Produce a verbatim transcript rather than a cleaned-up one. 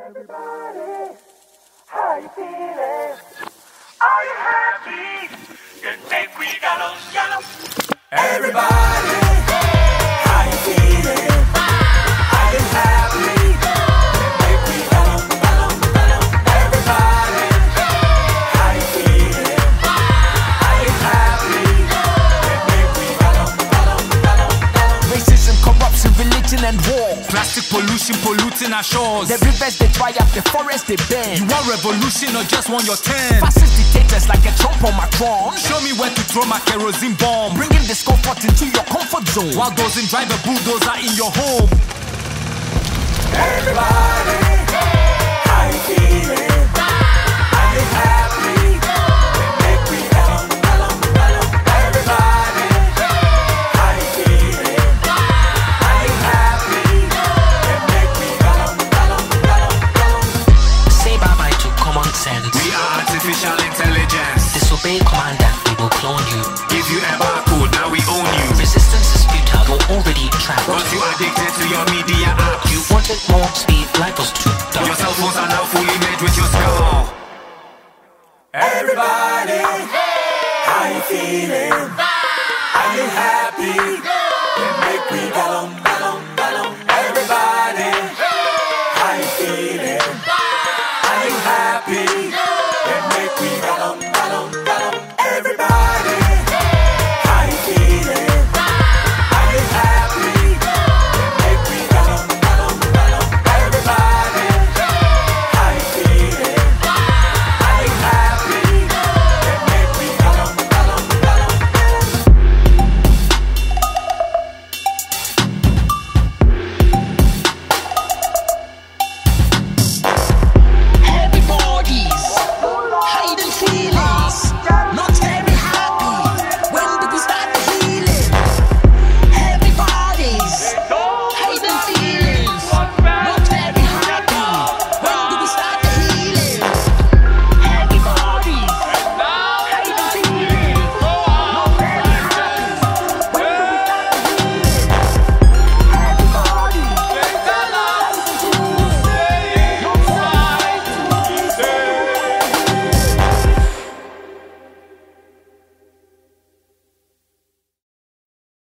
Everybody, how you feeling? Are you happy? Then make we got on, got on. Everybody, how you feeling? Are you happy? Then make we got on, got on, got on. Everybody, how you feeling? Are you happy? Then make we got on, got on, got on, got on. Racism, corruption, religion and war. Plastic pollution polluting our shores. The rivers they dry up, the forests they burn. You want revolution or just want your turn? Fascist dictators like a Trump or Macron. Show me where to throw my kerosene bomb. Bringing discomfort into your comfort zone. While those in drive a bulldozer in your home. Everybody, how you feeling? Are you happy? Then make we got on, got on, got on. Everybody, how you feeling? Are you happy? Then make we got on, got on, got on, got on. Say bye-bye to common sense. We are artificial intelligence. Disobey command and we will clone you. Give you a barcode, now we own you. Resistance is futile, you're already trapped. Once you addicted to your media app, You wanted more speed, life was too dark. your cell phones are now fully made with your skull. Everybody, how you feeling? Are you happy? Then make we got on, got on, got on. Everybody, how you feeling? Are you happy?